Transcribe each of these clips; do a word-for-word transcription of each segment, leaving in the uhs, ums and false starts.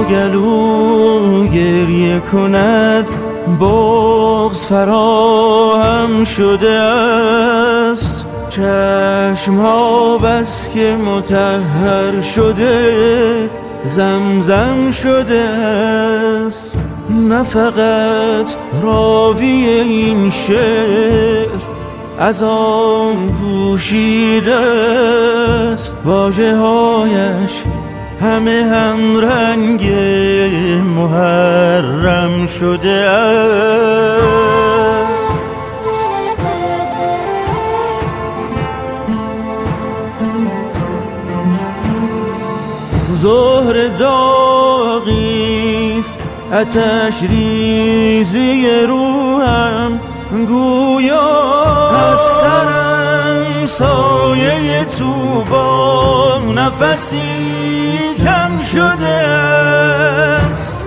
گلو گریه کند بغض فراهم شده است. چشم ها بس که مطهر شده زمزم شده است. نه فقط راوی این شعر از آن پوشیده است، واژه هایش همه هم رنگ محرم شده است. زهر داغیست آتش ریزی روحم، گویا از سرم سایه طوبا نفسی کم شده است.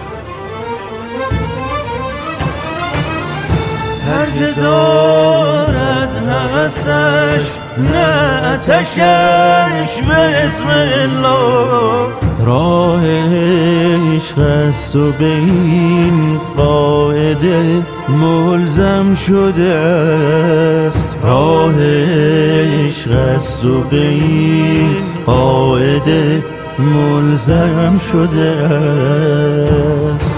هر که دارد نفسش نه آتشش به اسم الله، راه عشق است و به این قاعده ملزم شده است. راه عشق است و به این قاعده ملزم شده است.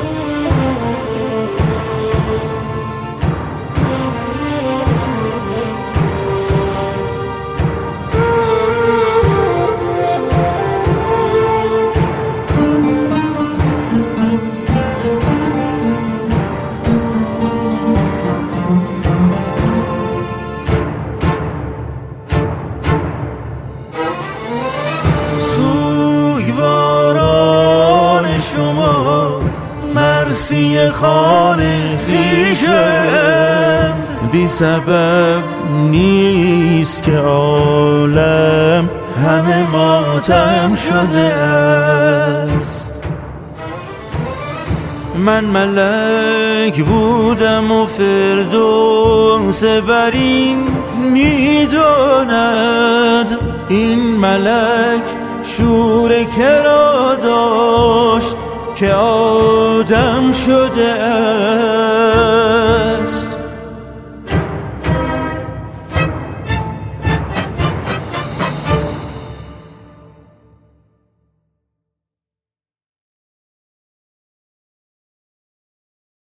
شما مرسی خان خویشند، بی سبب نیست که عالم همه ماتم شده است. من ملک بودم و فردوس برین میداند، این ملک شور کرا داشت که آدم شده است.